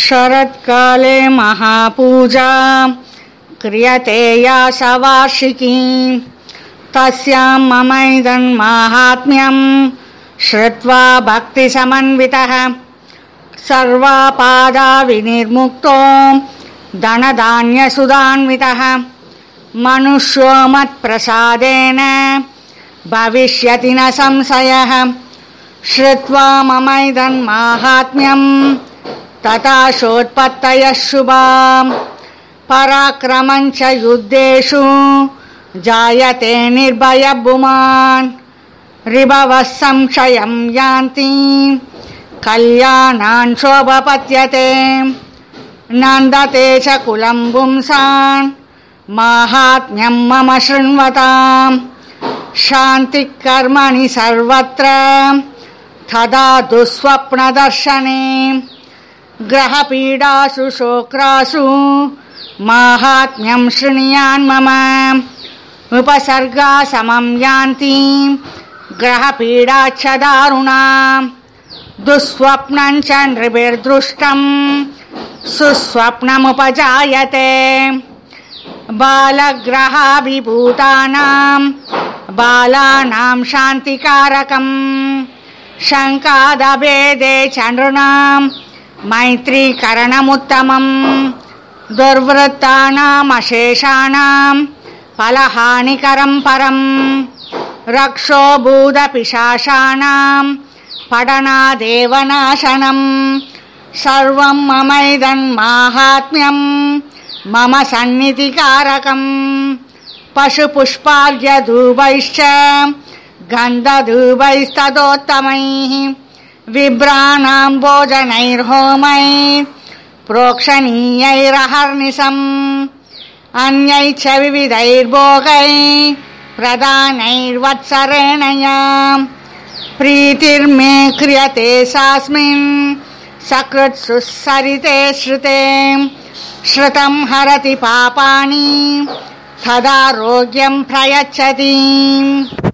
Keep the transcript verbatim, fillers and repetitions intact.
शरत्काले महापूजा क्रियते या सवार्षिकी तस्यां ममैदन्माहात्म्यं श्रुत्वा भक्तिसमन्वितः सर्वापादा विनिर्मुक्तो धनधान्यसुधान्वितः मनुष्यो मत्प्रसादेन भविष्यति न संशयः। श्रुत्वा ममैदन्माहात्म्यं तथाशोत्पत्तयः शुभाः पराक्रमं च युद्धेषु जायते निर्भयभूमान् ऋभवः संशयं यान्ति कल्याणान् शोभपत्यते नन्दते च कुलं पुंसान् माहात्म्यं मम शृण्वताम् शान्तिः कर्मणि सर्वत्र तदा दुःस्वप्नदर्शने ग्रहपीडासु शोक्रासु माहात्म्यं शृणुयान्मम उपसर्गा समं यान्ति ग्रहपीडाच्च दारुणा दुःस्वप्नं च नृभिर्दृष्टं सुस्वप्नमुपजायते बालग्रहाभिभूतानां बालानां शान्तिकारकं शङ्कादभेदे च नृणां मैत्रीकरणमुत्तमम् दुर्वृत्तानामशेषाणां फलहानिकरं परम् रक्षो भूतपिशाचानां पठनादेव नाशनम् सर्वं ममैदन्माहात्म्यं मम सन्निधिकारकम् पशुपुष्पार्घ्यधूपैश्च गन्धधूपैस्तदोत्तमैः विभ्राणां भोजनैर्होमैः प्रोक्षणीयैरहर्निशम् अन्यैः च विविधैर्भोगैः प्रदानैर्वत्सरेण याम् प्रीतिर्मे क्रियते सास्मिन् सकृत्सु सरिते श्रुते श्रुतं हरति पापानि तदारोग्यं प्रयच्छति।